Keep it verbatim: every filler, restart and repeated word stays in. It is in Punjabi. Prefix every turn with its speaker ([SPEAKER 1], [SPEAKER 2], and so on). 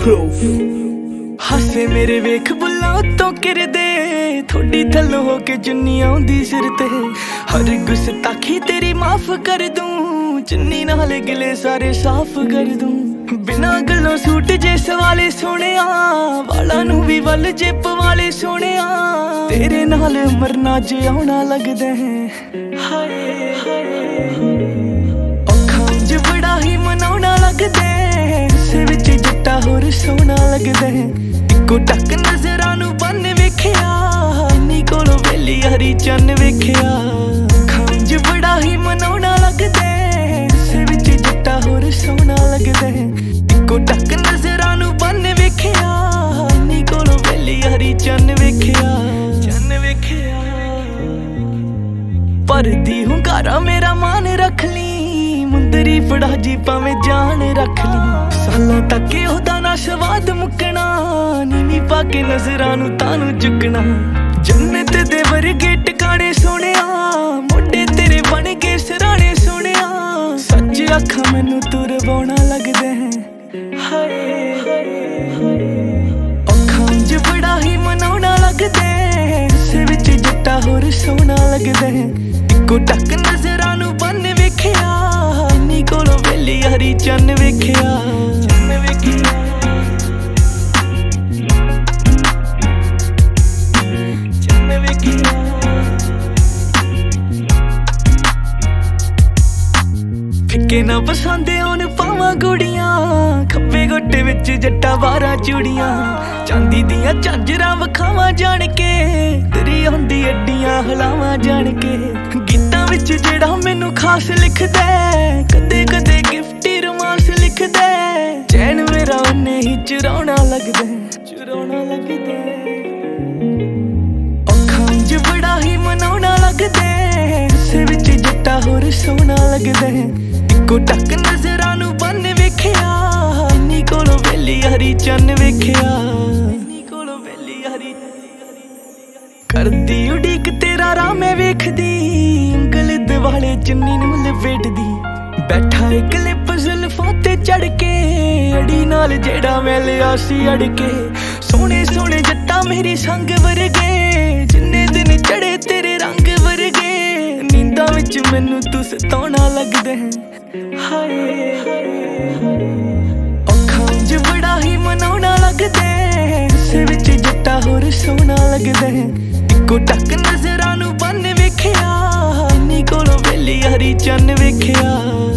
[SPEAKER 1] proof।
[SPEAKER 2] ਹਾਸੇ ਮੇਰੇ ਵੇਖ ਬੁੱਲਾਂ ਉੱਤੋਂ ਕਿਰਦੇ, ਥੋੜੀ ਥੱਲੋਂ ਹੋ ਕੇ ਚੁੰਨੀ ਆਉਂਦੀ ਸਿਰ ਤੇ। ਹਰ ਗੁਸਤਾਖੀ ਤੇਰੀ ਮਾਫ ਕਰ ਦੂੰ, ਚੁੰਨੀ ਨਾਲ ਗਿਲੇ ਸਾਰੇ ਸਾਫ਼ ਕਰ ਦੂੰ। ਬਿਨਾਂ ਗੱਲੋਂ ਸੂਟ ਜੇ ਸਵਾਲੇ ਸੋਹਣਿਆ, ਵਾਲਾਂ ਨੂੰ ਵੀ ਵੱਲ ਜੇ ਪਵਾਲੇ ਸੋਹਣਿਆ। ਤੇਰੇ ਨਾਲ ਮਰਨਾ ਜਿਉਣਾ ਲੱਗਦਾ ਹੈ, ਹਾਏ ਅੱਖਾਂ 'ਚ ਬੜਾ ਹੀ ਮਨਾਉਣਾ ਲੱਗਦਾ। ਹਿੱਸੇ ਵਿੱਚ ਜੱਟਾ ਹੋਰ ਸੋਹਣਾ ਲੱਗਦਾ। ਇੱਕੋ ਟੱਕ ਨਜ਼ਰਾਂ ਨੂੰ ਬੰਨ ਵੇਖਿਆ, ਇੰਨੀ ਕੋਲੋਂ ਵੇਲੀ ਹਰੀ ਚੰਨ ਵੇਖਿਆ। ਅੱਖਾਂ 'ਚ ਬੜਾ ਹੀ ਮਨਾਉਣਾ ਲੱਗਦਾ, ਹਿੱਸੇ ਵਿੱਚ ਜੱਟਾ ਹੋਰ ਸੋਹਣਾ ਲੱਗਦਾ। ਇੱਕੋ ਟੱਕ ਨਜ਼ਰਾਂ ਨੂੰ ਬੰਨ ਵੇਖਿਆ, ਇੰਨੀ ਕੋਲੋਂ ਵੇਲੀ ਹਰੀ ਚੰਨ ਵੇਖਿਆ ਚੰਨ ਵੇਖਿਆ। ਭਰਦੀ ਹੁੰਗਾਰਾ ਮੇਰਾ ਮਾਨ ਰੱਖ ਲਈ, ਮੁੰਦਰੀ ਫੜਾ ਜੀ ਭਾਵੇਂ ਜਾਨ ਰੱਖ ਲਈ। ਸਾਲਾਂ ਤੱਕ ਉਹਦਾ ਨਾ ਸਵਾਦ ਮੁੱਕਣਾ, ਨੀਵੀਂ ਪਾ ਕੇ ਨਜ਼ਰਾਂ ਨੂੰ ਤਾਨੂੰ ਚੁੱਕਣਾ। ਜੰਨਤ ਦੇ ਵਰਗੇ ਟਿਕਾਣੇ ਸੋਹਣਿਆ, ਮੋਢੇ ਤੇਰੇ ਬਣ ਗਏ ਸਰਾਣੇ ਸੋਹਣਿਆ। ਸੱਚ ਅੱਖਾਂ ਮੈਨੂੰ ਤੁਰਵਾਉਣਾ ਲੱਗਦਾ ਹੈ, ਹਾਏ ਅੱਖਾਂ 'ਚ ਬੜਾ ਹੀ ਮਨਾਉਣਾ ਲੱਗਦਾ। ਹਿੱਸੇ ਵਿੱਚ ਜੱਟਾ ਹੋਰ ਸੋਹਣਾ ਲੱਗਦਾ। ਇੱਕੋ ਟੱਕ ਨਜ਼ਰਾਂ ਨੂੰ ਬੰਨ ਵੇਖਿਆ, ਇੰਨੀ ਕੋਲੋਂ ਵੇਲੀ ਹਰੀ ਚੰਨ ਵੇਖਿਆ ਚੰਨ ਵੇਖਿਆ ਚੰਨ ਵੇਖਿਆ। ਫਿੱਕੇ ਨਾ ਪਸੰਦ ਆਉਣ ਪਾਵਾਂ ਗੁੜੀਆਂ, ਖੱਬੇ ਗੋਟੇ ਵਿੱਚ ਜੱਟਾ ਬਾਰਾਂ ਚੂੜੀਆਂ। ਚਾਂਦੀ ਦੀਆਂ ਝਾਂਜਰਾਂ ਵਿਖਾਵਾਂ ਜਾਣ ਕੇ, ਤੇਰੀ ਆਉਂਦੀ ਅੱਡੀਆਂ ਹਲਾਵਾਂ ਜਾਣ ਕੇ। ਗੀਤਾਂ ਵਿੱਚ ਜਿਹੜਾ ਮੈਨੂੰ ਖਾਸ ਲਿਖਦਾ, ਕਦੇ ਕਦੇ ਗਿਫਟੀ ਰੋਮਾਂਸ ਲਿਖਦਾ। ਚੈਨ ਮੇਰਾ ਉਹਨੇ ਹੀ ਚੁਰਾਉਣਾ ਲੱਗਦਾ ਚੁਰਾਉਣਾ ਲੱਗਦਾ। ਅੱਖਾਂ 'ਚ ਬੜਾ ਹੀ ਮਨਾਉਣਾ ਲੱਗਦਾ, ਹਿੱਸੇ ਵਿੱਚ ਜੱਟਾ ਹੋਰ ਸੋਹਣਾ ਲੱਗਦਾ। ਇੱਕੋ ਟੱਕ ਨਜ਼ਰਾਂ ਨੂੰ ਬੰਨ ਵੇਖਿਆ, ਇੰਨੀ ਕੋਲੋਂ ਵੇਲੀ ਹਰੀ ਚੰਨ ਵੇਖਿਆ ਇੰਨੀ ਕੋਲੋਂ ਵੇਲੀ ਹਰੀ। ਕਰਦੀ ਉਡੀਕ ਤੇਰਾ ਰਾਹ ਮੈਂ ਵੇਖਦੀ, ਉਂਗਲ ਦਿਵਾਲੇ ਚੁੰਨੀ ਨੂੰ ਲਪੇਟਦੀ। ਬੈਠਾ ਇੱਕ ਲਿਪ ਜ਼ੁਲਫਾਂ ਤੇ ਚੜ ਕੇ, ਅੜੀ ਨਾਲ ਜਿਹੜਾ ਮੈਂ ਲਿਆ ਸੀ ਅੜ ਕੇ। ਸੋਹਣੇ ਸੋਹਣੇ ਜੱਟਾ ਮੇਰੀ ਸੰਗ ਵਰਗੇ, ਜਿੰਨੇ ਦਿਨ ਚੜੇ ਤੇਰੇ ਰੰਗ ਵਰਗੇ। ਨੀਂਦਾਂ ਵਿੱਚ ਮੈਨੂੰ ਤੂੰ ਸਤਾਉਣਾ ਲੱਗਦਾ ਹੈ, ਹਾਏ ਅੱਖਾਂ 'ਚ ਬੜਾ ਹੀ ਮਨਾਉਣਾ ਲੱਗਦਾ। ਹਿੱਸੇ ਵਿੱਚ ਜੱਟਾ ਹੋਰ ਸੋਹਣਾ ਲੱਗਦਾ। ਇੱਕੋ ਟੱਕ ਨਜ਼ਰਾਂ ਨੂੰ ਬੰਨ ਵੇਖਿਆ, ਇੰਨੀ ਕੋਲੋਂ ਵੇਲੀ ਹਰੀ ਚੰਨ ਵੇਖਿਆ।